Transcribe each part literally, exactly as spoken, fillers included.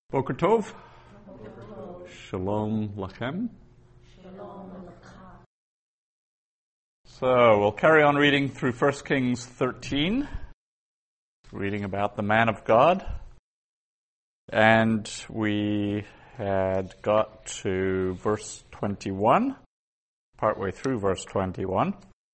Boker Tov. Shalom Lachem. So we'll carry on reading through First Kings thirteen, reading about the man of God. And we had got to verse twenty-one, partway through verse twenty-one.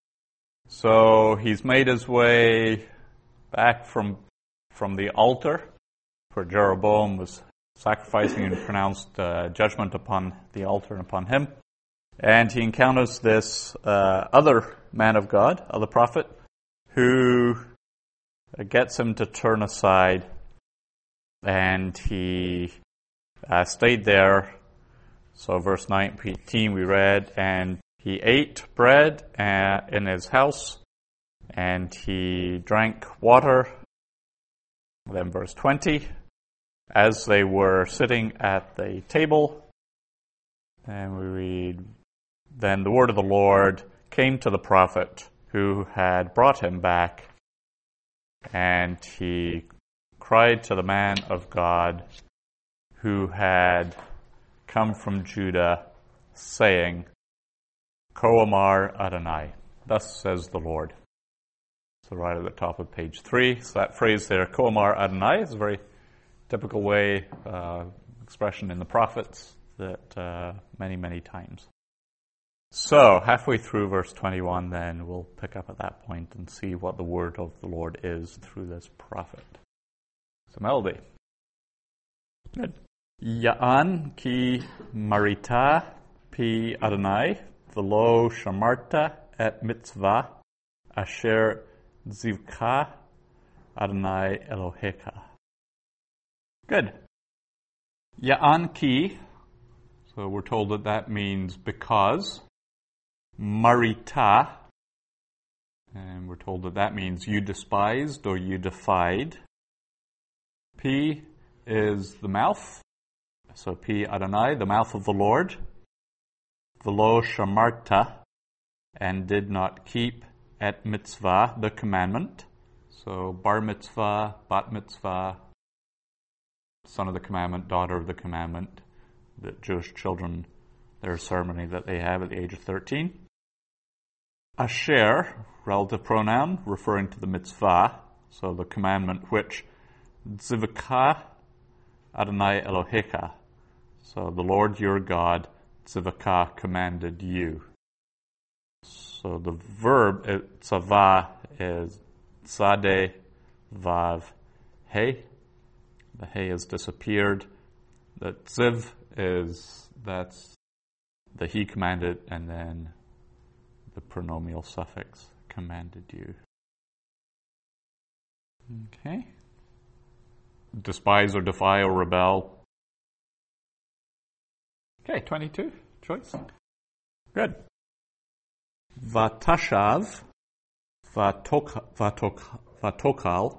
So he's made his way back from from the altar, where Jeroboam was sacrificing and pronounced uh, judgment upon the altar and upon him. And he encounters this uh, other man of God, other prophet, who gets him to turn aside. And he uh, stayed there. So verse nineteen we read, and he ate bread uh, in his house, and he drank water. Then verse twenty, as they were sitting at the table, and we read, then the word of the Lord came to the prophet who had brought him back, and he cried to the man of God who had come from Judah, saying, כה אמר Adonai, thus says the Lord. So right at the top of page three, so that phrase there, כה אמר Adonai, is a very typical way, uh, expression in the prophets that uh, many, many times. So, halfway through verse twenty-one, then, we'll pick up at that point and see what the word of the Lord is through this prophet. So, melody. Good. Ya'an ki marita pi Adonai v'lo shamarta et mitzvah asher zivka Adonai Elohecha. Good. Ya'an ki, so we're told that that means because. Marita, and we're told that that means you despised or you defied. Pi is the mouth, so Pi Adonai, the mouth of the Lord. V'lo shamarta, and did not keep et mitzvah, the commandment. So bar mitzvah, bat mitzvah, son of the commandment, daughter of the commandment, the Jewish children, their ceremony that they have at the age of thirteen. Asher, relative pronoun, referring to the mitzvah, so the commandment which Zivka Adonai Elohecha, so the Lord your God, Zivka, commanded you. So the verb, tzava, is tzadeh vav he. The he has disappeared. The tziv is, that's the he commanded, and then the pronomial suffix, commanded you. Okay. Despise or defy or rebel. Okay, twenty-two, choice. Good. Vatashav, vatok, vatok, vatokal,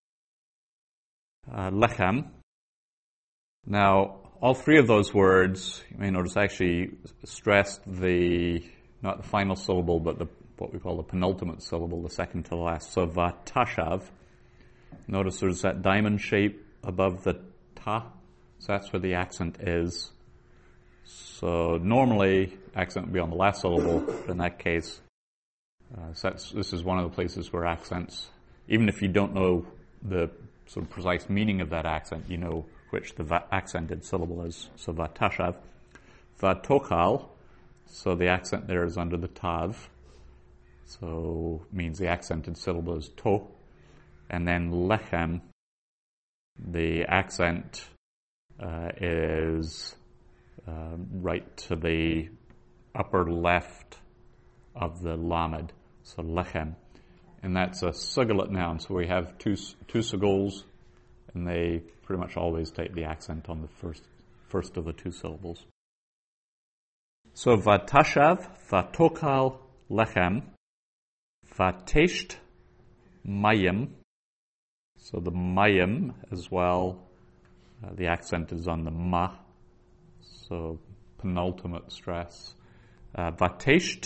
uh, lechem. Now, all three of those words, you may notice, actually stressed the, not the final syllable, but the what we call the penultimate syllable, the second to the last. So vatashav. Notice there's that diamond shape above the ta. So that's where the accent is. So normally, accent would be on the last syllable. But in that case, uh, so that's, this is one of the places where accents, even if you don't know the sort of precise meaning of that accent, you know which the va- accented syllable is. So vatashav. Vatokal. So the accent there is under the tav. So means the accented syllable is to. And then lechem, the accent uh, is uh, right to the upper left of the lamed. So lechem. And that's a sugalat noun. So we have two two sugals, and they pretty much always take the accent on the first first of the two syllables. So vatashav, vatokal, lechem, vatesht, mayim. So the mayim as well, uh, the accent is on the ma, so penultimate stress. Uh, vatesht,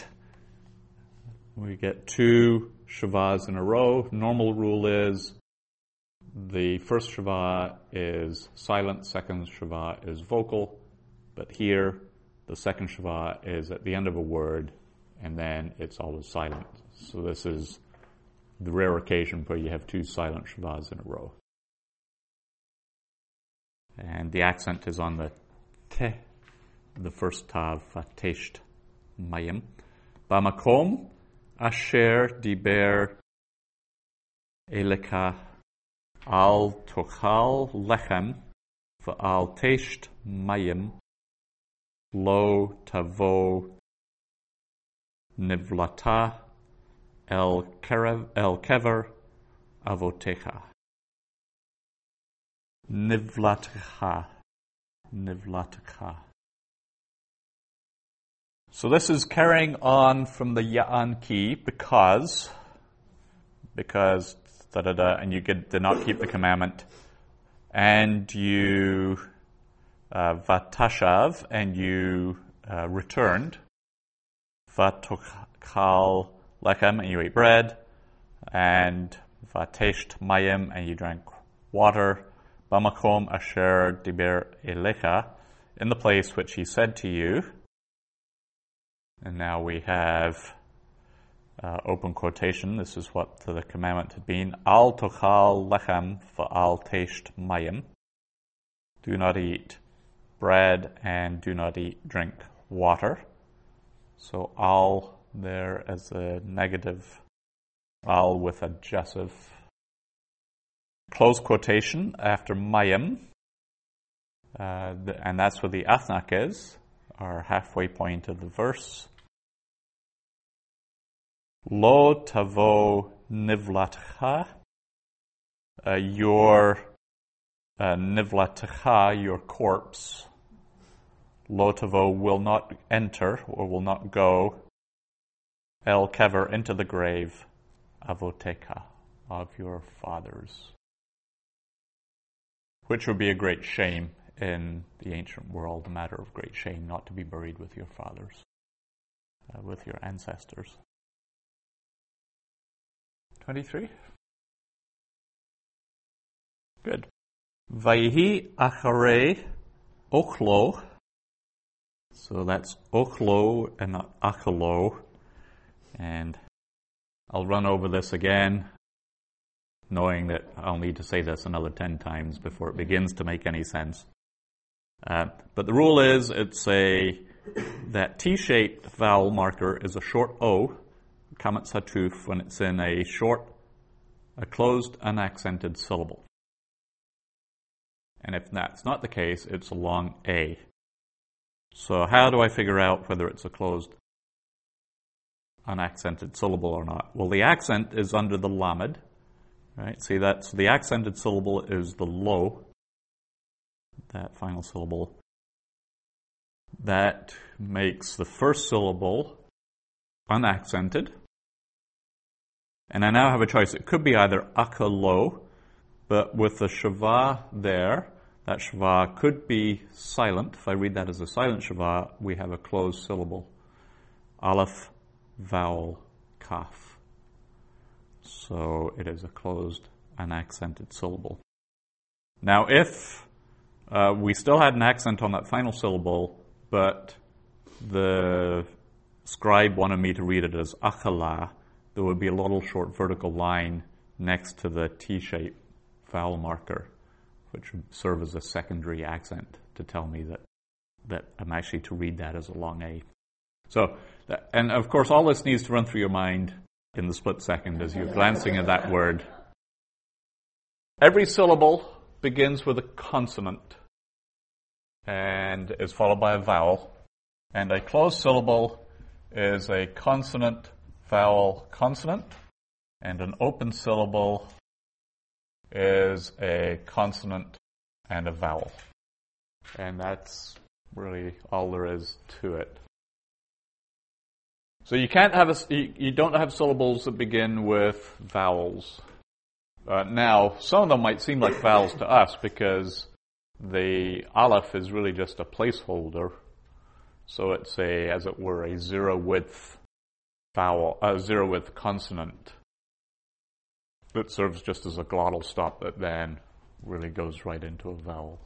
we get two shavas in a row. Normal rule is the first shava is silent, second shava is vocal, but here the second shava is at the end of a word, and then it's always silent. So this is the rare occasion where you have two silent shavas in a row. And the accent is on the te, the first tav, vatesht mayim. Bamakom asher diber eleka al tochal lechem va'al tesht mayim lo tavo nivlata el kerev el kever avotecha. Nivlatecha. Nivlatecha. So this is carrying on from the Ya'an key because, because, da da da, and you get, did not keep the commandment, and you, uh, vatashav, and you uh, returned, vatochal lechem, and you ate bread, and vatesht mayim, and you drank water, bamakom asher diber elecha, in the place which he said to you. And now we have uh, open quotation. This is what the commandment had been. Al tochal lechem va'al tesht mayim. Do not eat bread and do not eat drink water. So al there as a negative, al with adjective. Close quotation after mayim, uh, the, and that's where the athnak is, our halfway point of the verse. Lo tavo nivlatcha, uh, your uh, nivlatcha, your corpse, lo tavo will not enter or will not go, el kever, into the grave, avoteka, of your fathers. Which would be a great shame in the ancient world, a matter of great shame, not to be buried with your fathers, uh, with your ancestors. twenty-three. Good. Vayihi acharei ochlo. So that's ochlo and not achalo. And I'll run over this again, knowing that I'll need to say this another ten times before it begins to make any sense. Uh, but the rule is, it's a that T-shaped vowel marker is a short O, kamat satuf, when it's in a short, a closed, unaccented syllable. And if that's not the case, it's a long A. So how do I figure out whether it's a closed, unaccented syllable or not? Well, the accent is under the lamed. Right, see that? So the accented syllable is the lo, that final syllable. That makes the first syllable unaccented. And I now have a choice. It could be either akalo, but with the shava there, that shava could be silent. If I read that as a silent shava, we have a closed syllable. Aleph, vowel, kaf. So it is a closed, unaccented syllable. Now, if uh, we still had an accent on that final syllable, but the scribe wanted me to read it as achala, there would be a little short vertical line next to the T-shaped vowel marker, which would serve as a secondary accent to tell me that, that I'm actually to read that as a long A. So, and of course, all this needs to run through your mind in the split second as you're glancing at that word. Every syllable begins with a consonant and is followed by a vowel. And a closed syllable is a consonant, vowel, consonant. And an open syllable is a consonant and a vowel. And that's really all there is to it. So you can't have a, you, you don't have syllables that begin with vowels. Uh, now, some of them might seem like vowels to us because the aleph is really just a placeholder. So it's a, as it were, a zero width vowel, a zero width consonant. that serves just as a glottal stop that then really goes right into a vowel.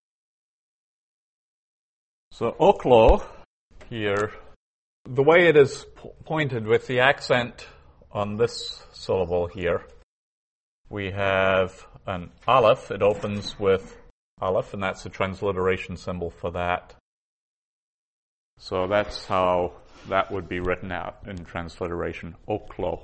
So oklo here, the way it is po- pointed with the accent on this syllable here, we have an aleph. It opens with aleph, and that's the transliteration symbol for that. So that's how that would be written out in transliteration, oklo.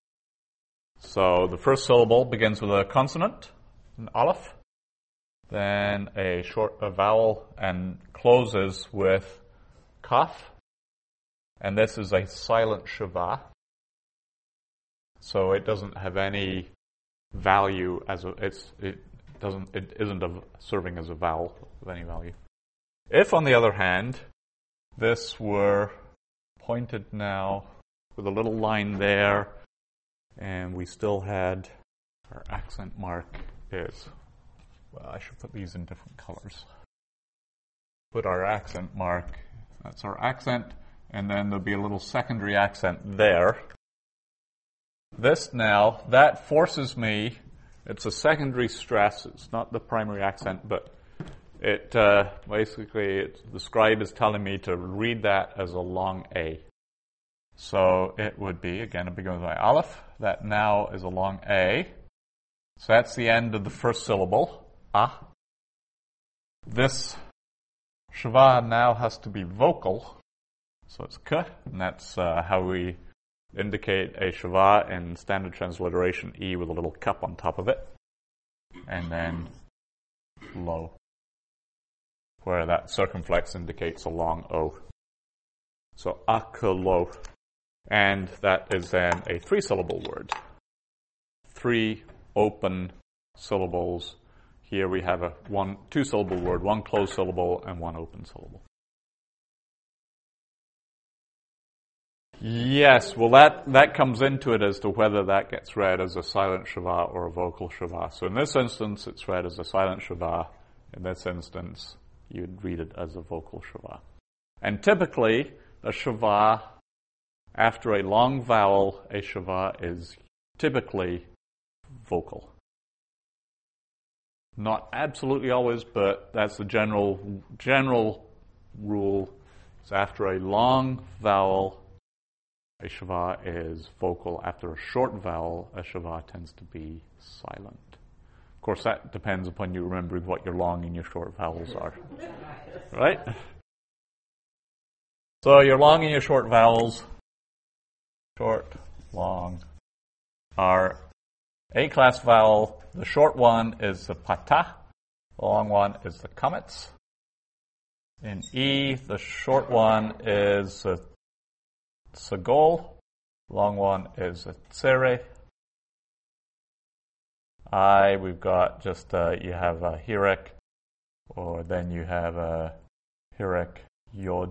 So the first syllable begins with a consonant, an aleph, then a short a vowel, and closes with kaf. And this is a silent shava. So it doesn't have any value as a, it's it doesn't it isn't a, serving as a vowel of any value. If, on the other hand, this were pointed now with a little line there, and we still had our accent mark is, well, I should put these in different colors. Put our accent mark, that's our accent, and then there'll be a little secondary accent there. This now, that forces me, it's a secondary stress, it's not the primary accent, but it uh, basically, it, the scribe is telling me to read that as a long A. So it would be, again, it begins with my aleph, that now is a long A. So that's the end of the first syllable, ah. This shava now has to be vocal, so it's k, and that's uh, how we indicate a shava in standard transliteration, E with a little cup on top of it, and then lo, where that circumflex indicates a long O. So akelo, and that is then a three-syllable word. Three open syllables. Here we have a one, two-syllable word, one closed syllable and one open syllable. Yes, well that, that comes into it as to whether that gets read as a silent shava or a vocal shava. So in this instance, it's read as a silent shava. In this instance, you'd read it as a vocal shava. And typically, a shava, after a long vowel, a shava is typically vocal. Not absolutely always, but that's the general general rule. It's after a long vowel, a shava is vocal. After a short vowel, a shava tends to be silent. Of course, that depends upon you remembering what your long and your short vowels are. Right? So your long and your short vowels, short, long, are A-class vowel. The short one is the patah. The long one is the kametz. In E, the short one is the sagol. The long one is the tsere. I, we've got just, uh, you have a hirek, or then you have a hirek yod.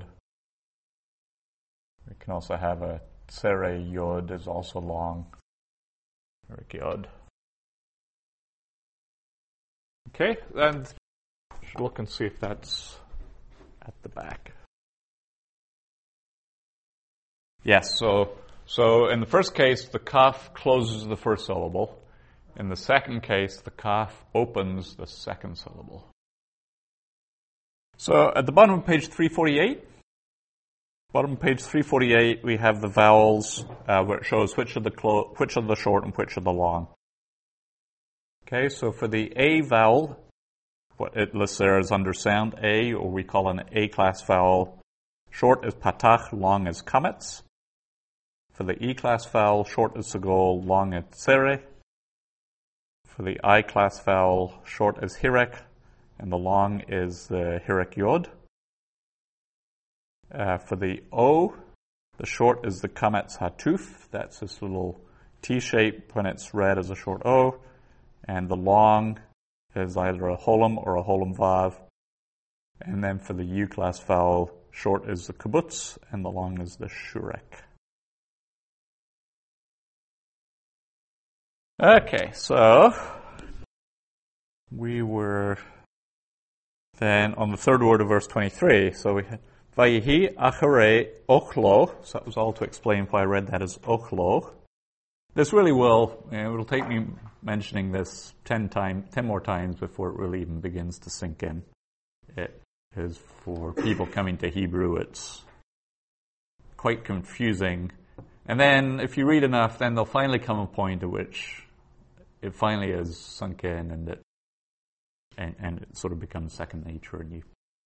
We can also have a tsere yod is also long. Hirek yod. Okay, and should look and see if that's at the back. Yes, so so in the first case, the kaf closes the first syllable. In the second case, the kaf opens the second syllable. So at the bottom of page three forty-eight, bottom of page three forty-eight, we have the vowels uh, where it shows which of the clo- which of the short and which of the long. Okay, so for the A vowel, what it lists there as under sound A, or we call an A-class vowel. Short is patach, long is kametz. For the E-class vowel, short is sagol, long is tsere. For the I-class vowel, short is hirek, and the long is the hirek yod. Uh, for the O, the short is the kametz hatuf. That's this little T-shape when it's read as a short O. And the long is either a holum or a holum vav. And then for the U-class vowel, short is the kibbutz, and the long is the shurek. Okay, so we were then on the third word of verse twenty-three. So we had Vayihi acharei ochlo. So that was all to explain why I read that as ochlo. this really will, you know, it'll take me mentioning this ten time, ten more times before it really even begins to sink in. It is for people coming to Hebrew, it's quite confusing. And then if you read enough, then there'll finally come a point at which it finally is sunk in and it, and, and it sort of becomes second nature in you.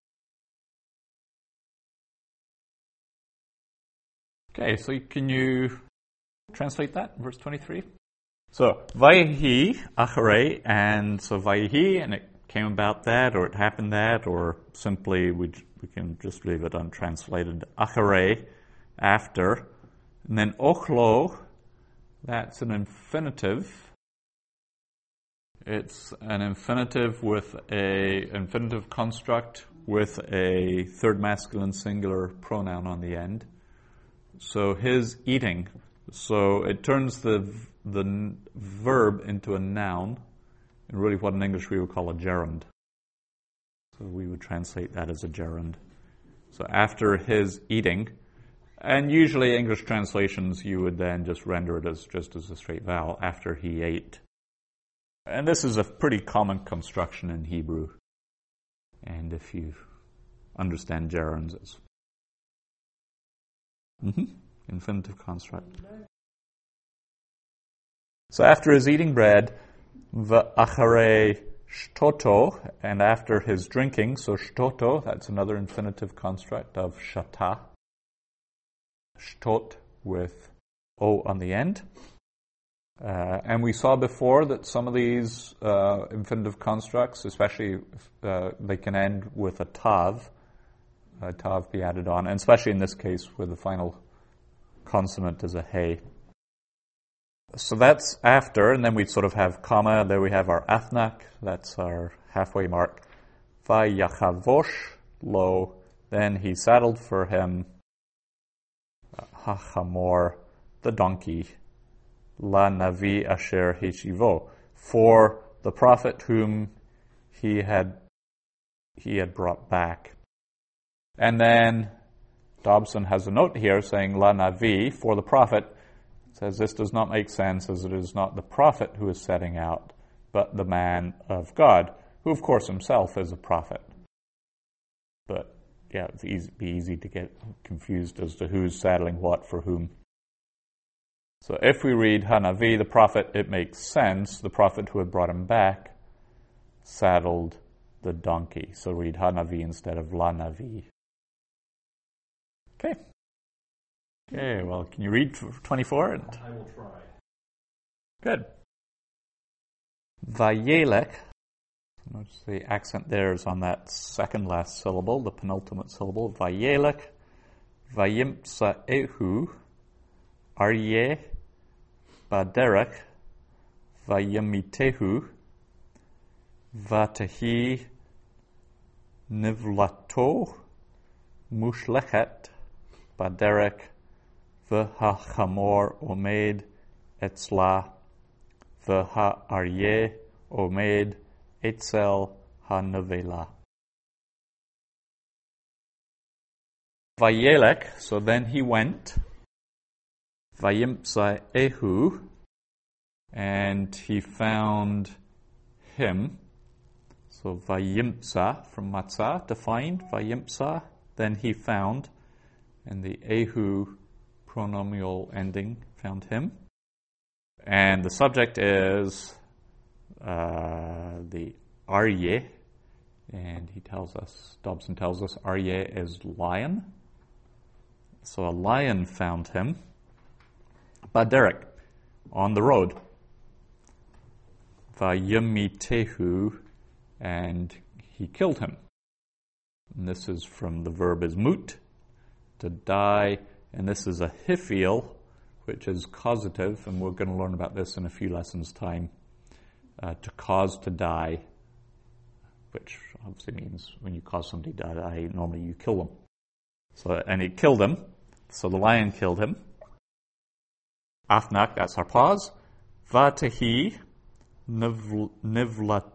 Okay, so can you translate that, verse twenty-three? So, Vayehi, Acharei, and so Vayehi, and it came about that, or it happened that, or simply we we can just leave it untranslated. Acharei, after. And then Ochlo, that's an infinitive. It's an infinitive with a infinitive construct with a third masculine singular pronoun on the end. So his eating. So it turns the the n- verb into a noun, and really what in English we would call a gerund. So we would translate that as a gerund. So after his eating, and usually English translations you would then just render it as just as a straight vowel, after he ate. And this is a pretty common construction in Hebrew. And if you understand gerunds, it's mm-hmm. infinitive construct. So after his eating bread, v'acharei shtoto, and after his drinking, so shtoto, that's another infinitive construct of shata. Shtot with O on the end. Uh, and we saw before that some of these uh, infinitive constructs, especially uh, they can end with a tav, a tav be added on, and especially in this case where the final consonant is a hey. So that's after, and then we sort of have comma, there we have our athnak, that's our halfway mark. Vayachavosh lo, then he saddled for him hachamor, the donkey, la navi asher hichivo, for the prophet whom he had he had brought back. And then Dobson has a note here saying la navi, for the prophet. Says this does not make sense, as it is not the prophet who is setting out, but the man of God, who of course himself is a prophet. But yeah, it'd easy, be easy to get confused as to who's saddling what for whom. So if we read Hanavi, the prophet, it makes sense. The prophet who had brought him back saddled the donkey. So read Hanavi instead of La Navi. Okay. Okay, well, can you read twenty-four? And I will try. Good. Vayelech. Notice the accent there is on that second last syllable, the penultimate syllable. Vayelech. Vayimsa ehu. Aryeh. Baderech. Vayamitehu. Vatahi. Nivlato. Mushlechet. Baderech. V'ha-chamor omed etzla, v'ha-aryeh omed etzel ha-nevela. Vayelech, so then he went, vayimsa ehu, and he found him. So vayimsa, from matzah, to find, vayimsa, then he found, and the ehu pronominal ending found him. And the subject is uh, the Aryeh, and he tells us, Dobson tells us, Aryeh is lion. So a lion found him. Baderek, on the road. Vayamitehu, and he killed him. And this is from the verb is mut, to die. And this is a hiphil, which is causative, and we're going to learn about this in a few lessons' time. Uh, to cause to die, which obviously means when you cause somebody to die, normally you kill them. So, and he killed him. So the lion killed him. Afnak, that's our pause. Vatahi nivlato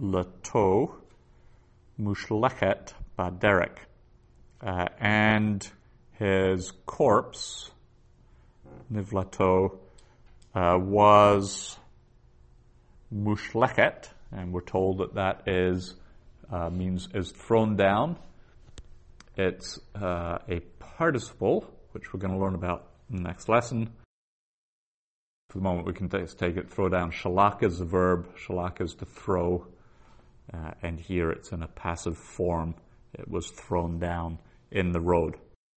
mushlechet baderek. Uh, and his corpse, nivlato, uh, was mushleket, and we're told that that is uh, means is thrown down. It's uh, a participle, which we're going to learn about in the next lesson. For the moment, we can t- take it, throw down. Shalak is the verb. Shalak is to throw. Uh, and here it's in a passive form. It was thrown down in the road.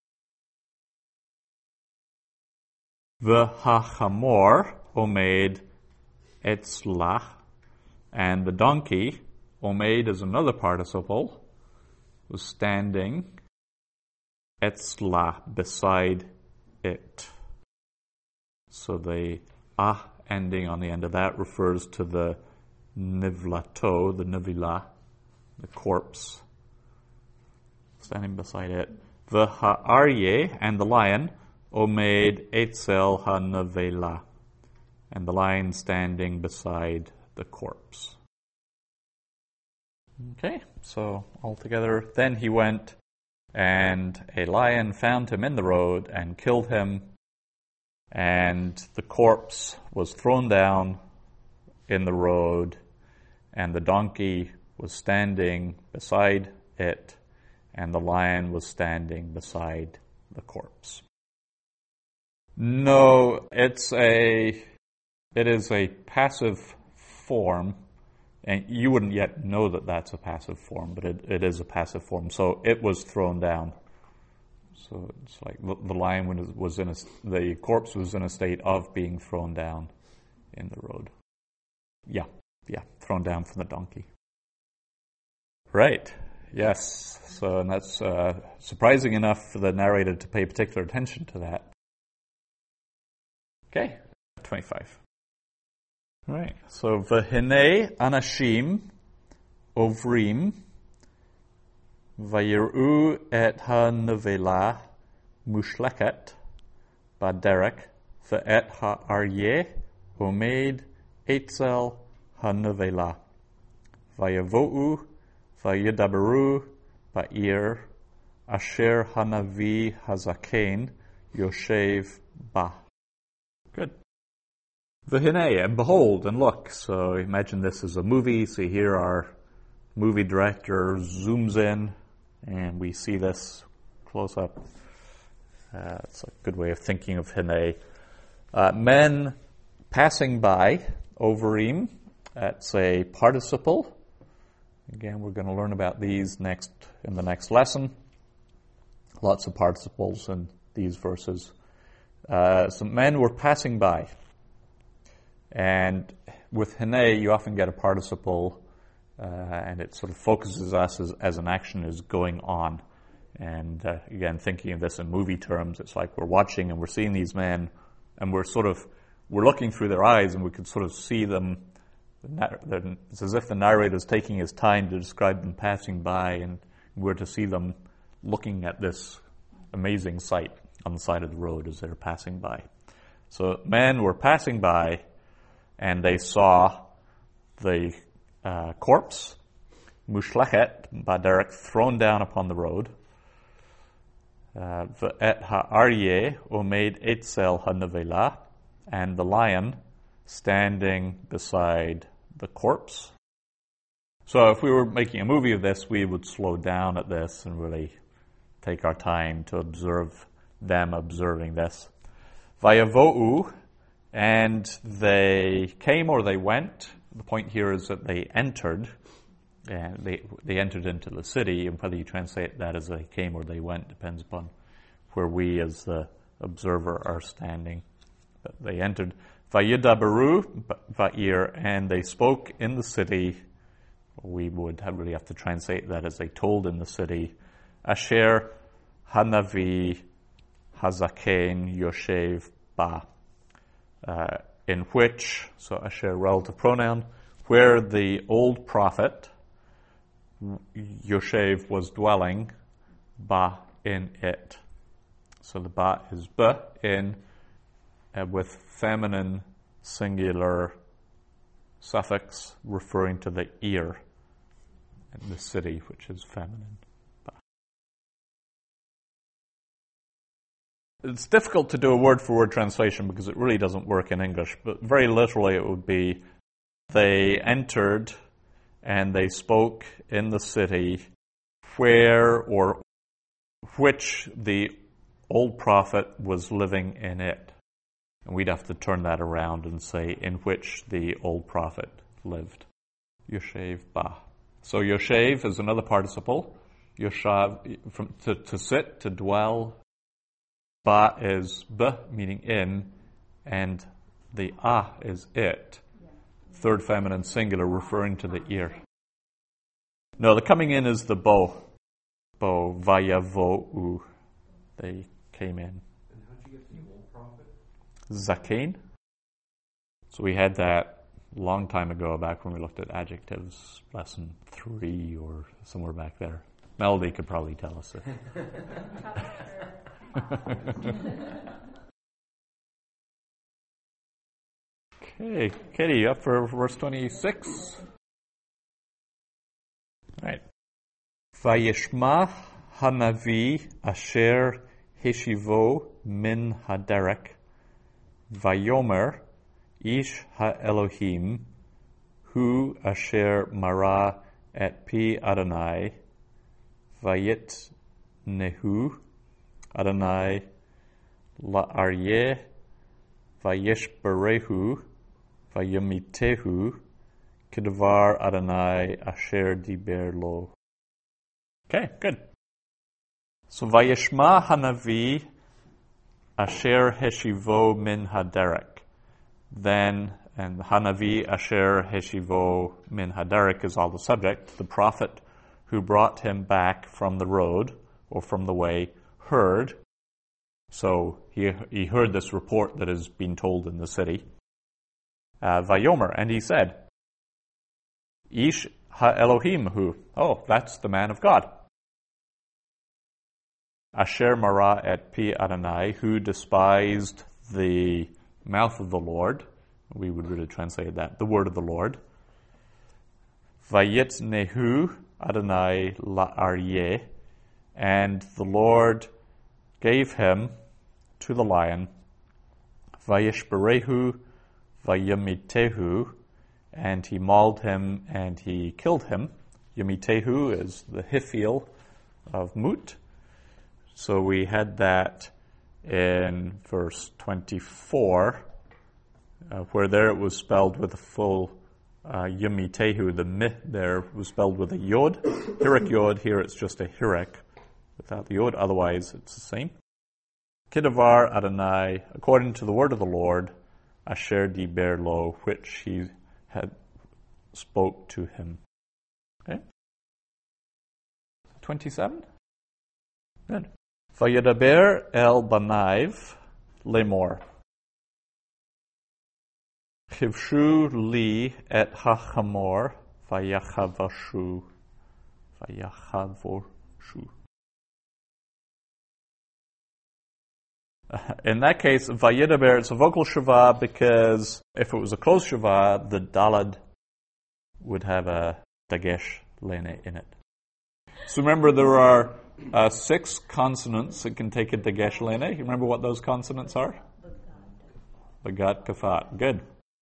The hachamor omed etzlah, and the donkey, omed is another participle, was standing etzlah, beside it. So the ah ending on the end of that refers to the nivlato, the nivila, the corpse, standing beside it. The ha'aryeh, and the lion, omed etzel ha'nevela, and the lion standing beside the corpse. Okay, so altogether, then he went, and a lion found him in the road and killed him, and the corpse was thrown down in the road, and the donkey was standing beside it, and the lion was standing beside the corpse. No, it's a, it is a passive form, and you wouldn't yet know that that's a passive form, but it, it is a passive form. So it was thrown down. So it's like the, the lion was in a, the corpse was in a state of being thrown down in the road. Yeah, yeah, thrown down from the donkey. Right, yes. So, and that's uh, surprising enough for the narrator to pay particular attention to that. Okay, twenty-five. Right, so v'hinei anashim ovrim vayiru et ha-nevela mushleket baderek ve'et ha-aryeh omed etzel ha-nevela vayavo'u vayidaberu ba'ir asher hanavi hazaken yoshev ba. Good. V'hinei, and behold, and look. So imagine this is a movie. So here our movie director zooms in, and we see this close up. Uh, it's a good way of thinking of Hinei. Uh, men passing by, overim, that's a participle. Again, we're going to learn about these next in the next lesson. Lots of participles in these verses. Uh, some men were passing by. And with Hinei, you often get a participle, uh, and it sort of focuses us as, as an action is going on. And uh, again, thinking of this in movie terms, it's like we're watching and we're seeing these men, and we're sort of, we're looking through their eyes, and we can sort of see them. It's as if the narrator is taking his time to describe them passing by, and we're to see them looking at this amazing sight on the side of the road as they're passing by. So men were passing by, and they saw the uh, corpse, mushleket, baderek, thrown down upon the road. Ve'et ha'aryeh omed etzel ha'nevela, and the lion standing beside the corpse. So if we were making a movie of this, we would slow down at this and really take our time to observe them observing this. Vayavo'u, and they came or they went. The point here is that they entered, and they they entered into the city, and whether you translate that as they came or they went depends upon where we as the observer are standing. But they entered. Vayidaberu va'ir, and they spoke in the city. We would have really have to translate that as they told in the city. Asher hanavi hazaken yoshev ba. Uh, in which, so Asher, relative pronoun, where the old prophet, Yoshev, was dwelling, ba, in it. So the ba is ba, in, uh, with feminine singular suffix referring to the ear, and the city, which is feminine. Ba. it's difficult to do a word-for-word translation because it really doesn't work in English, but very literally it would be, they entered and they spoke in the city where or which the old prophet was living in it. And we'd have to turn that around and say, in which the old prophet lived. Yoshev ba. So Yoshev is another participle. Yoshav, from, to, to sit, to dwell. Ba is b, meaning in, and the ah is it. Third feminine singular, referring to the ear. No, the coming in is the bo. Bo, vayavo'u. They came in. And how'd you get the old prophet? Zakein. So we had that a long time ago, back when we looked at adjectives, lesson three or somewhere back there. Melody could probably tell us it. Okay, Katie, you up for verse twenty-six? All right. Vayishma hanavi asher hishivo min haderek vayomer ish ha-Elohim hu asher mara et pi Adonai vayit nehu Adonai la'aryeh vayishberehu vayomitehu kedvar Adonai asher diber lo. Okay, good. So vayishma hanavi asher heshivo min haderek. Then, and hanavi asher heshivo min haderek is all the subject. The prophet who brought him back from the road or from the way heard. So he he heard this report that has been told in the city. Uh, Vayomer, and he said, Ish ha-Elohim hu. Oh, that's the man of God. Asher mara et pi Adonai, who despised the mouth of the Lord. We would really translate that, the word of the Lord. Vayit nehu Adonai la'aryeh, and the Lord gave him to the lion. Vayishberehu vayomitehu, and he mauled him and he killed him. Yomitehu is the hifil of mut. So we had that in verse twenty-four, uh, where there it was spelled with a full uh, yomitehu. The mih there was spelled with a yod. Hirak yod, here it's just a hirak without the yod, otherwise it's the same. Kedavar Adonai, according to the word of the Lord, asher diber lo, which he had spoke to him. Okay? twenty-seven? Good. Vayedaber el banaiv lemor. Chivshu li et hachamor vayachavashu. Vayachavoshu. In that case, Vayedaber, it's a vocal shava because if it was a closed shava, the dalad would have a dagesh lene in it. So remember, there are uh, six consonants that can take a dagesh lene. You remember what those consonants are? Bagat, kafat. Good.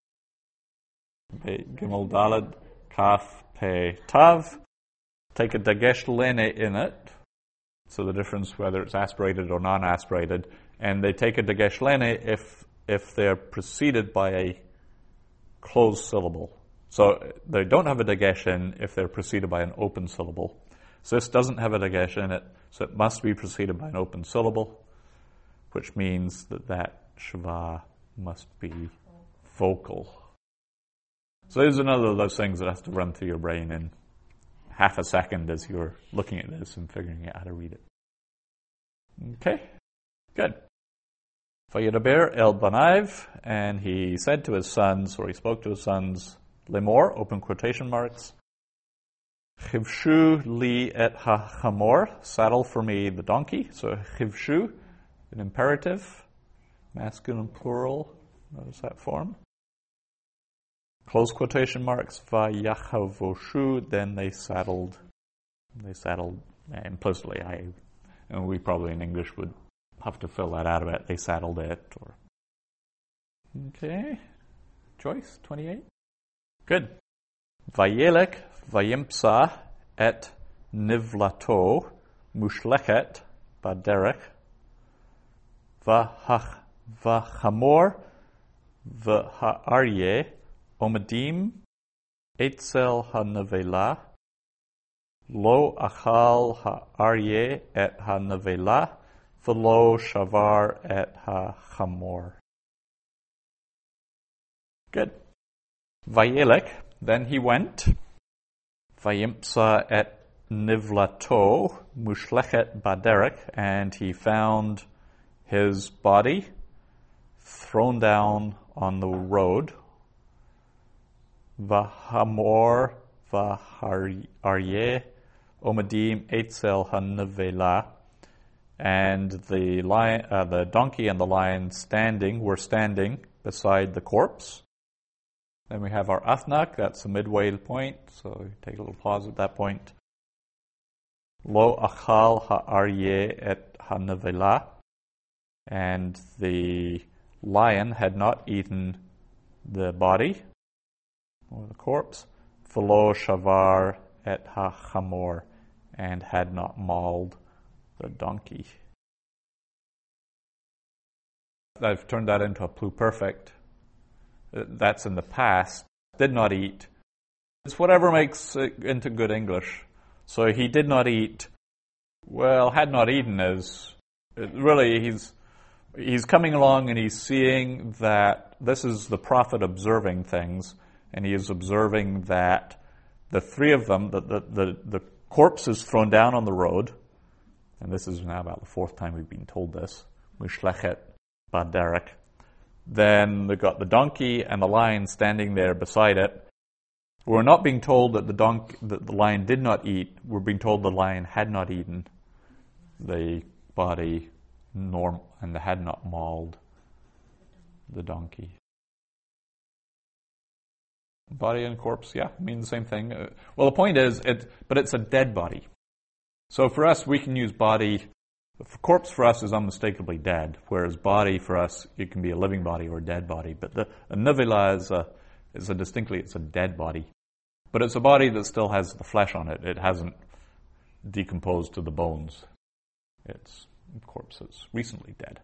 Pe, gimel, dalad, kaf, pe, tav. Take a dagesh lene in it. So the difference whether it's aspirated or non-aspirated. And they take a dagesh lene if if they're preceded by a closed syllable. So they don't have a dagesh in if they're preceded by an open syllable. So this doesn't have a dagesh in it, so it must be preceded by an open syllable, which means that that shava must be vocal. So there's another of those things that has to run through your brain in half a second as you're looking at this and figuring out how to read it. Okay, good. Vayedaber el banaiv, and he said to his sons, or he spoke to his sons, lemor, open quotation marks, chivshu li et ha-chamor, saddle for me the donkey. So chivshu, an imperative, masculine plural, notice that form. Close quotation marks, vayachavoshu, then they saddled, they saddled implicitly. I, and we probably in English would have to fill that out a bit. They saddled it. Or okay. Joyce, twenty-eight. Good. Vayelek vayimsa et nivlato mushlechet baderech v'hamor v'ha'aryeh omedim etzel ha'nevela lo achal ha'aryeh et ha'nevela v'lo shavar et ha'chamor. Good. Vayelek, then he went. Vayimsa et nivlato mushlechet baderek, and he found his body thrown down on the road. Vahamor vaharyeh omedim etzel hanevela, and the lion, uh, the donkey and the lion standing were standing beside the corpse. Then we have our athnak, that's the midway point, so take a little pause at that point. Lo achal ha'aryeh et ha'nevela, and the lion had not eaten the body, or the corpse. V'lo shavar et ha'chamor, and had not mauled the donkey. I've turned that into a pluperfect. That's in the past. Did not eat. It's whatever makes it into good English. So he did not eat. Well, had not eaten is really he's he's coming along and he's seeing that this is the prophet observing things, and he is observing that the three of them, the the the, the corpse is thrown down on the road, and this is now about the fourth time we've been told this. Mushlechet baderek. Then they've got the donkey and the lion standing there beside it. We're not being told that the donkey, that the lion did not eat. We're being told the lion had not eaten the body norm and had not mauled the donkey. Body and corpse, yeah, mean the same thing. Uh, well, the point is, it, but it's a dead body. So for us, we can use body. Corpse for us is unmistakably dead, whereas body for us, it can be a living body or a dead body. But the a nevela is a is a distinctly it's a dead body, but it's a body that still has the flesh on it. It hasn't decomposed to the bones. It's corpse is recently dead.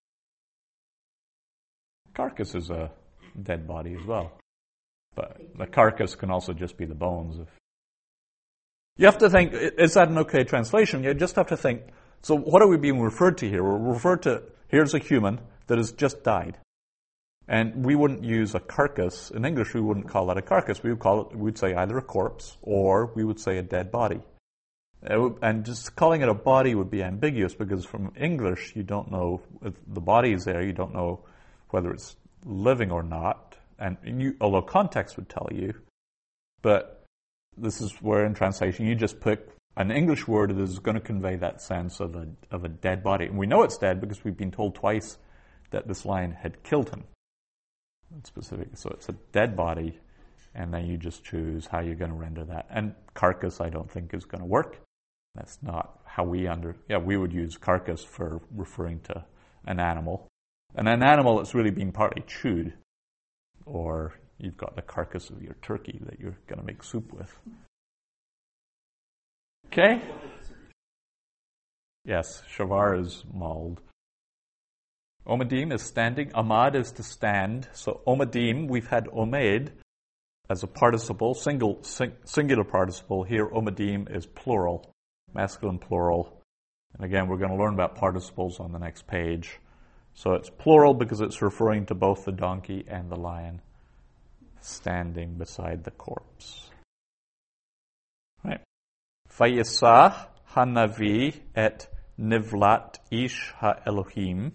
Carcass is a dead body as well, but the carcass can also just be the bones. If you have to think, is that an okay translation? You just have to think. So what are we being referred to here? We're referred to, here's a human that has just died. And we wouldn't use a carcass. In English, we wouldn't call that a carcass. We would call it, we'd say either a corpse or we would say a dead body. And just calling it a body would be ambiguous because from English, you don't know if the body is there. You don't know whether it's living or not. And you, although context would tell you, but this is where in translation, you just pick an English word that is going to convey that sense of a of a dead body. And we know it's dead because we've been told twice that this lion had killed him. It's specific. So it's a dead body, and then you just choose how you're going to render that. And carcass, I don't think, is going to work. That's not how we under... Yeah, we would use carcass for referring to an animal. And an animal that's really been partly chewed. Or you've got the carcass of your turkey that you're going to make soup with. Okay? Yes, shavar is mauled. Omedim is standing. Amad is to stand. So omedim, we've had omed as a participle, single, sing, singular participle. Here omedim is plural, masculine plural. And again, we're going to learn about participles on the next page. So it's plural because it's referring to both the donkey and the lion standing beside the corpse. Right. Vayisah hanavi et nivlat ish ha-Elohim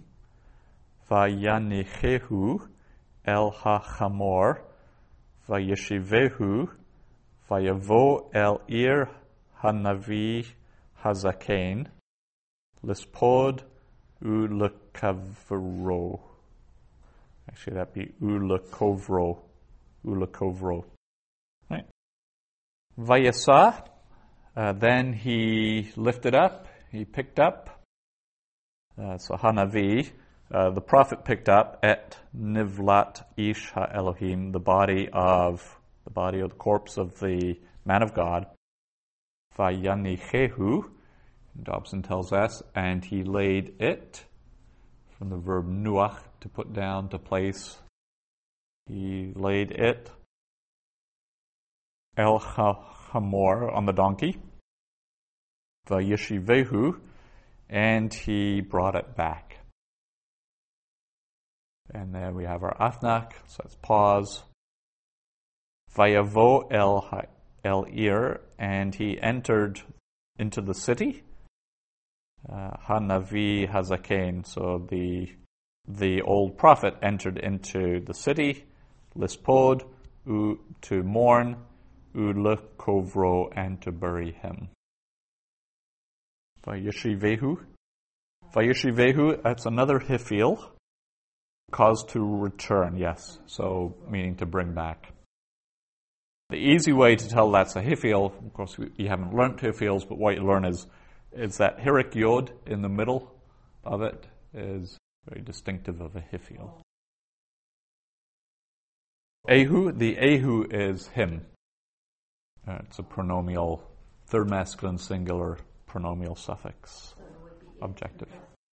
vayanichehu el ha-chamor vayeshivehu vayavo el ir hanavi hazaken lispod u lekavro. Actually, that'd be u lekovro. U lekovro. Right. Vayasah. Uh, then he lifted up, he picked up Uh, so Hanavi, uh, the prophet picked up et nivlat ish ha-Elohim, the body of the body of the corpse of the man of God. Vayanichehu, Dobson tells us, and he laid it, from the verb nuach, to put down, to place. He laid it, el hamor, on the donkey. Vayeshivehu, and he brought it back. And then we have our afnak, so that's pause. Vayavo el el ir, and he entered into the city. Uh, Hanavi Hazaken, so the the old prophet entered into the city. Lispod, u, to mourn, u lekovro, and to bury him. Vayeshivehu. Vayeshivehu, that's another hifil. Cause to return, yes. So, meaning to bring back. The easy way to tell that's a hifil, of course we, you haven't learnt hifils, but what you learn is, is that hirik yod in the middle of it is very distinctive of a hifil. Ehu, the ehu is him. Uh, it's a pronomial, third masculine singular pronomial suffix, objective.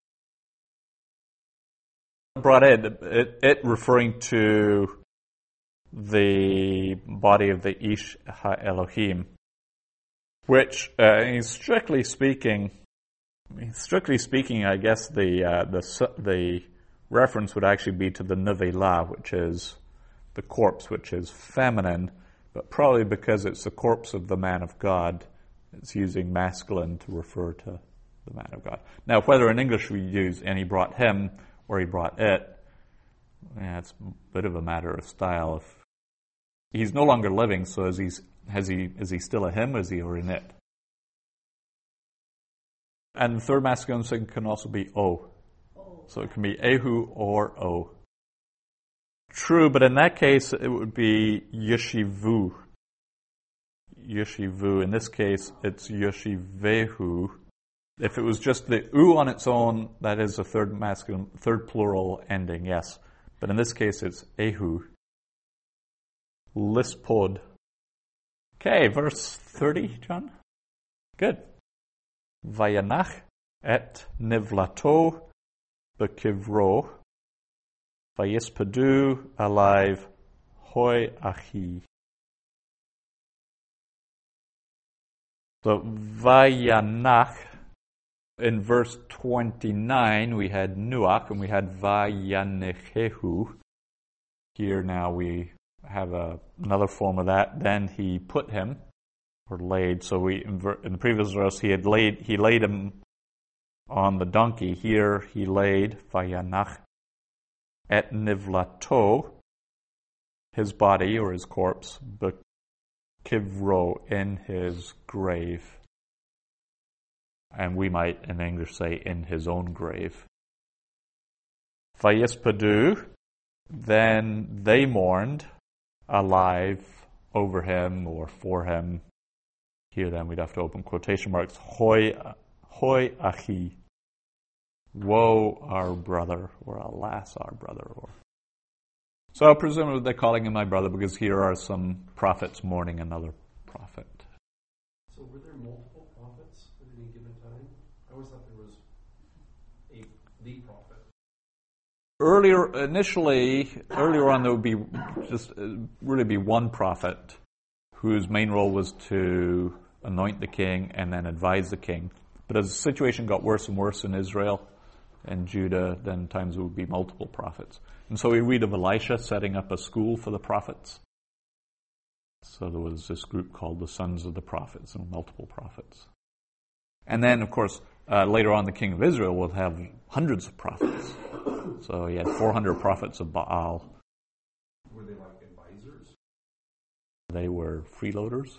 Brought in, it, it referring to the body of the Ish Ha-Elohim, which, uh, strictly speaking, strictly speaking, I guess the uh, the the reference would actually be to the Nevelah, which is the corpse, which is feminine, but probably because it's the corpse of the man of God, it's using masculine to refer to the man of God. Now, whether in English we use and he brought him or he brought it, yeah, it's a bit of a matter of style. If he's no longer living, so is he, has he, is he still a him, or is he or an it? And the third masculine singular can also be O. So it can be Ehu or O. True, but in that case, it would be Yeshivu. Yeshivu. In this case, it's Yeshivehu. If it was just the U on its own, that is a third masculine, third plural ending, yes. But in this case, it's Ehu. Lispod. Okay, verse thirty, John. Good. Vayanach et nivlato bekivro vayispadu alive hoi achi. So Vayanach, in verse twenty-nine, we had Nuach and we had Vayanechehu. Here now we have a, another form of that. Then he put him, or laid. So we in, ver, in the previous verse he had laid he laid him on the donkey. Here he laid Vayanach et nivlato, his body or his corpse, bekivro, in his grave. And we might in English say in his own grave. Vayispadu, then they mourned alive over him or for him. Here then we'd have to open quotation marks. Hoi, hoi achi. Woe our brother, or alas our brother. Or So presumably they're calling him my brother because here are some prophets mourning another prophet. So were there multiple prophets at any given time? I always thought there was a the prophet. Earlier, initially, earlier on there would be just uh, really be one prophet whose main role was to anoint the king and then advise the king. But as the situation got worse and worse in Israel and Judah, then times it would be multiple prophets. And so we read of Elisha setting up a school for the prophets. So there was this group called the Sons of the Prophets, and multiple prophets. And then, of course, uh, later on the king of Israel will have hundreds of prophets. So he had four hundred prophets of Baal. Were they like advisors? They were freeloaders.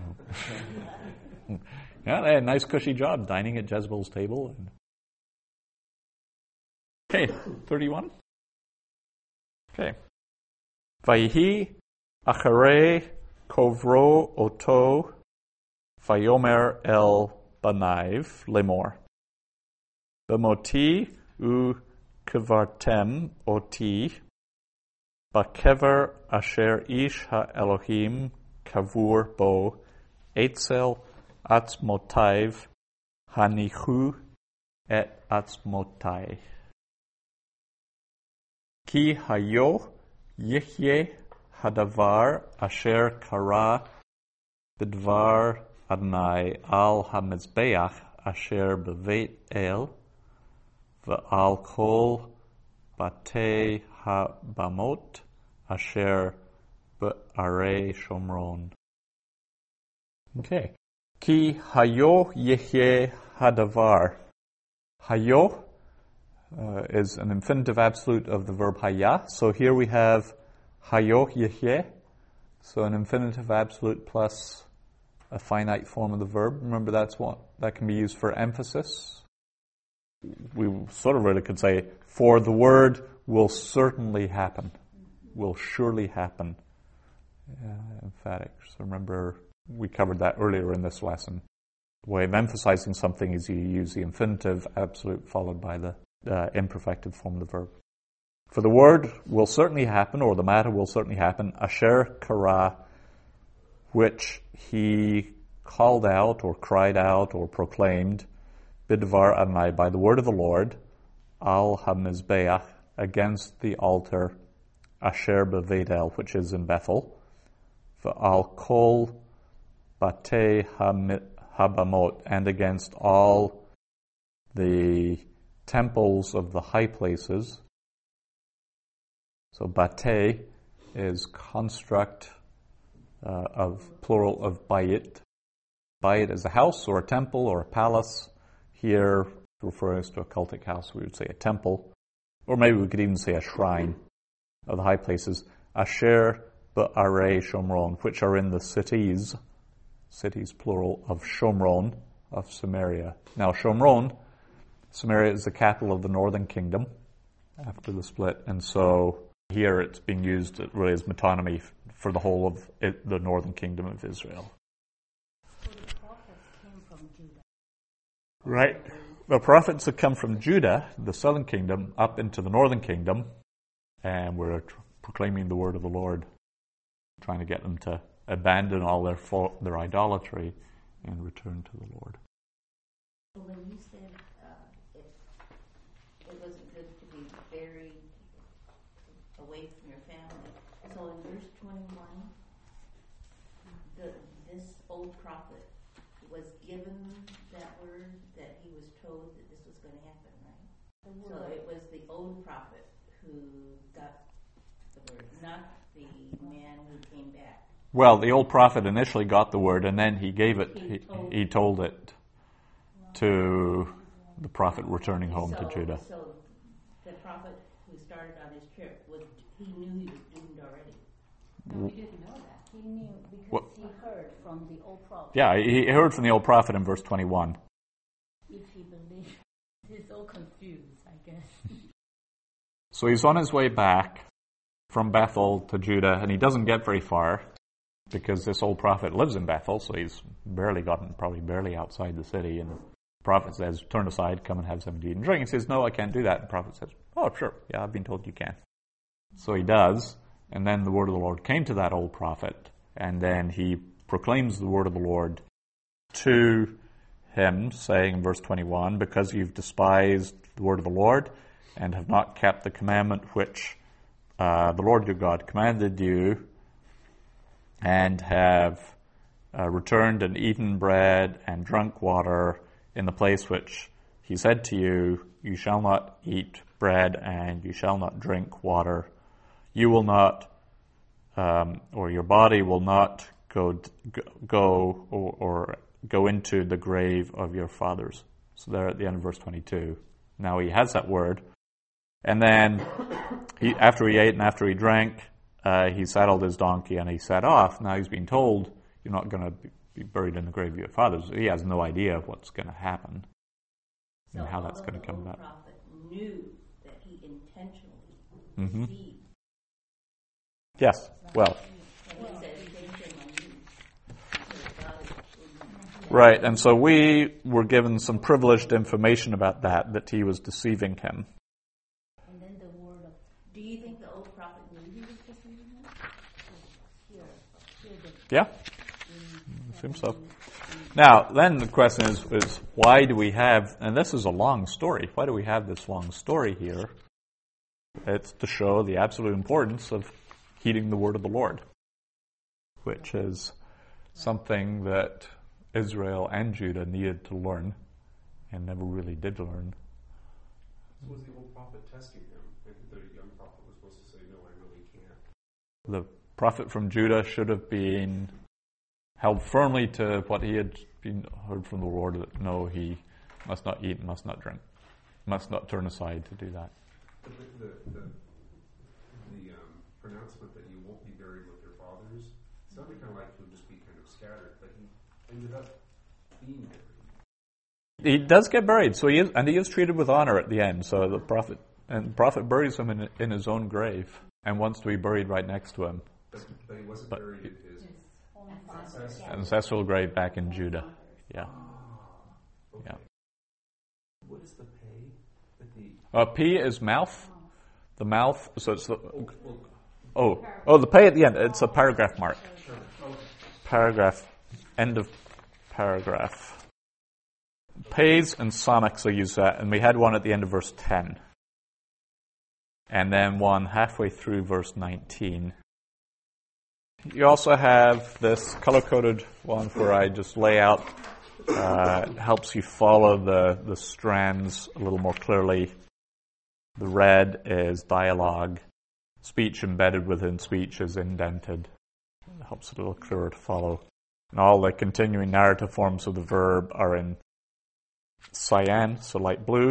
Yeah, they had a nice cushy job dining at Jezebel's table. Okay, thirty-one. Okay. Vayihi acharei kovro oto vayomer el banaiv lemor. B'moti u kvartem oti, Bakever asher ish ha-Elohim kavur bo, Etzel atzmotaiv hanichu et atzmotai. Ki hayo yihye hadavar asher kara bidvar Adonai al hamizbeach asher bevet el v'al kol batei ha-bamot asher be'arei Shomron. Okay. Ki hayo yihye hadavar. Hayo uh, is an infinitive absolute of the verb haya. So here we have hayo yihye. So an infinitive absolute plus a finite form of the verb. Remember, that's what that can be used for emphasis. We sort of really could say, for the word will certainly happen, will surely happen. Uh, emphatic. So remember, we covered that earlier in this lesson. The way of emphasizing something is you use the infinitive absolute followed by the uh, imperfective form of the verb. For the word will certainly happen, or the matter will certainly happen, asher kara, which he called out, or cried out, or proclaimed, bidvar Adonai, by the word of the Lord, al hamizbeach, against the altar, asher bevet el, which is in Bethel, v'al kol batei habamot, and against all the temples of the high places. So batei is construct uh, of plural of bayit. Bayit is a house or a temple or a palace. Here, referring to a cultic house, we would say a temple. Or maybe we could even say a shrine of the high places. Asher be'arei Shomron, which are in the cities, cities plural, of Shomron, of Samaria. Now Shomron, Samaria is the capital of the northern kingdom after the split, and so here it's being used really as metonymy for the whole of it, the northern kingdom of Israel. So the prophets came from Judah. Right. The prophets had come from Judah, the southern kingdom, up into the northern kingdom, and were tr- proclaiming the word of the Lord, trying to get them to abandon all their fo- their idolatry and return to the Lord. So when you said uh, it, it wasn't good to be buried away from your family, so in verse twenty-one, the, this old prophet was given that word that he was told that this was going to happen, right? So it was the old prophet who got the word, not the man who came back. Well, the old prophet initially got the word, and then he gave it, he, he told it to the prophet returning home so, to Judah. So the prophet who started on his trip, was he knew he was doomed already? No, he didn't know that. He knew because What? he heard from the old prophet. Yeah, he heard from the old prophet in verse twenty-one. If he believed. He's so confused, I guess. So he's on his way back from Bethel to Judah, and he doesn't get very far because this old prophet lives in Bethel, so he's barely gotten, probably barely outside the city, and the prophet says, turn aside, come and have something to eat and drink. He says, no, I can't do that. And the prophet says, oh, sure, yeah, I've been told you can. So he does, and then the word of the Lord came to that old prophet, and then he proclaims the word of the Lord to him, saying in verse twenty-one, because you've despised the word of the Lord and have not kept the commandment which uh, the Lord your God commanded you, and have uh, returned and eaten bread and drunk water in the place which he said to you, you shall not eat bread and you shall not drink water. You will not, um, or your body will not go go or, or go into the grave of your fathers. So there at the end of verse twenty-two. Now he has that word. And then he, after he ate and after he drank, uh, he saddled his donkey and he set off. Now he's been told, you're not going to be buried in the grave of your fathers. He has no idea what's going to happen So and how that's going to come the about. prophet knew that he intentionally Mm-hmm. deceived. Yes. Well, And he said, "Take him on you." Because God is- Right, and so we were given some privileged information about that, that he was deceiving him. And then the word of, Do you think the old prophet knew he was deceiving him? here, here the, Yeah, seems so. Now, then the question is, is why do we have, and this is a long story, why do we have this long story here? It's to show the absolute importance of heeding the word of the Lord, which is something that Israel and Judah needed to learn and never really did learn. So was the old prophet testing him? Maybe the young prophet was supposed to say, no, I really can't. The prophet from Judah should have been held firmly to what he had been heard from the Lord, that no, he must not eat, must not drink, must not turn aside to do that. But the, the, the, the um, pronouncement that you won't be buried with your fathers sounded kind of like he'll just be kind of scattered, but he ended up being buried. He does get buried, so he is, and he is treated with honor at the end. So the prophet and the prophet buries him in, in his own grave and wants to be buried right next to him. But, but he wasn't But buried in his ancestral. Ancestral grave back in Judah. Yeah. Okay. Yeah. What is the pay that the Uh, P is mouth. The mouth. So it's the oh, well, oh oh the pay at the end. It's a paragraph mark. sure. Okay. Paragraph. End of paragraph. Pays and sonics will use that, and we had one at the end of verse ten, and then one halfway through verse nineteen. You also have this color-coded one where I just lay out, uh, helps you follow the, the strands a little more clearly. The red is dialogue. Speech embedded within speech is indented. It helps it a little clearer to follow. And all the continuing narrative forms of the verb are in cyan, so light blue.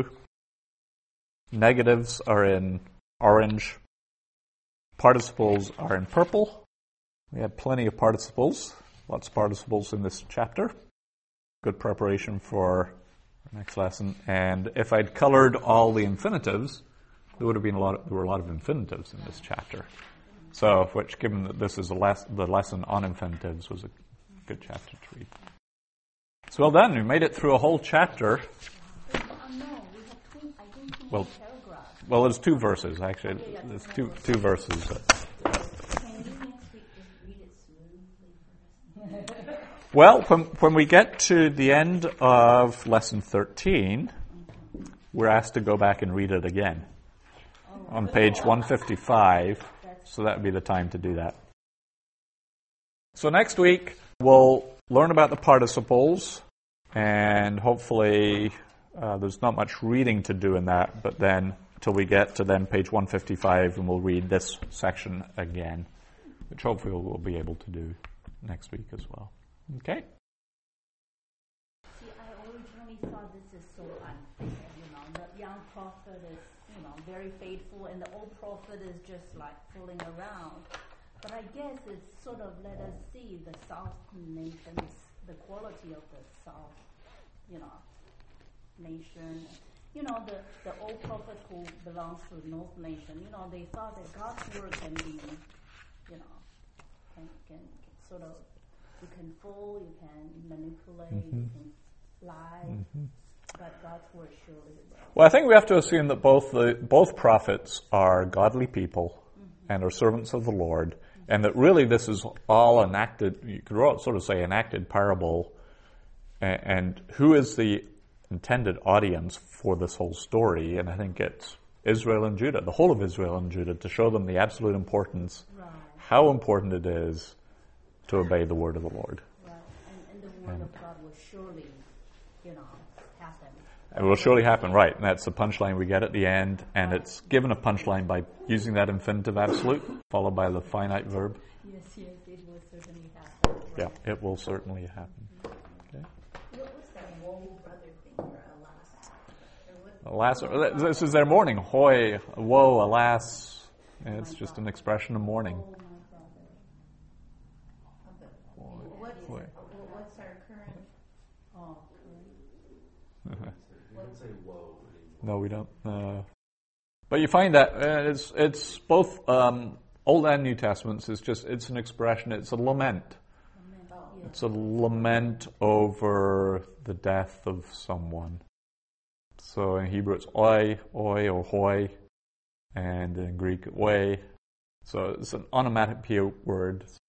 Negatives are in orange. Participles are in purple. We had plenty of participles, lots of participles in this chapter. Good preparation for our next lesson. And if I'd colored all the infinitives, there would have been a lot. Of, there were a lot of infinitives in this chapter. So, which, given that this is a les- the lesson on infinitives, was a good chapter to read. So well done. We made it through a whole chapter. oh no, we have two, I think two Well, paragraphs. Well, there's two verses actually. There's two two verses. Can you next week just read it smoothly for us? Well, when, when we get to the end of lesson thirteen, we're asked to go back and read it again on page one fifty-five, so that would be the time to do that. So next week, we'll learn about the participles, and hopefully uh, there's not much reading to do in that, but then till we get to then page one fifty-five, and we'll read this section again, which hopefully we'll be able to do next week as well. Okay? See, I originally thought this is so unfair, you know, the young prophet is, you know, very faithful and the old prophet is just like fooling around. But I guess it's sort of let us see the South nations, the quality of the South, you know, nation. You know, the, the old prophet who belongs to the North nation, you know, they thought that God's word can be, you know, can, can, can sort of, you can fool, you can manipulate, mm-hmm. you can lie, mm-hmm. but God's word surely will. Well, I think we have to assume that both the both prophets are godly people mm-hmm. and are servants of the Lord, mm-hmm. and that really this is all enacted, you could sort of say enacted parable, and, and who is the intended audience for this whole story? And I think it's Israel and Judah, the whole of Israel and Judah, to show them the absolute importance, right. how important it is to obey the word of the Lord. Right, and, and the word and, of God will surely, you know, happen. It will surely happen, right. And that's the punchline we get at the end, and it's given a punchline by using that infinitive absolute, followed by the finite verb. Yes, yes, it will certainly happen. Right. Yeah, it will certainly happen. Okay. What was that woe brother thing, or alas? Alas, this is their mourning. Hoy, woe, alas. It's just an expression of mourning. What's, what's our current? Oh, we don't say woe. No, we don't. Uh, but you find that uh, it's it's both um, Old and New Testaments. It's just it's an expression. It's a lament. Oh. Yeah. It's a lament over the death of someone. So in Hebrew it's oi, oi or hoi, and in Greek way. So it's an onomatopoeia word.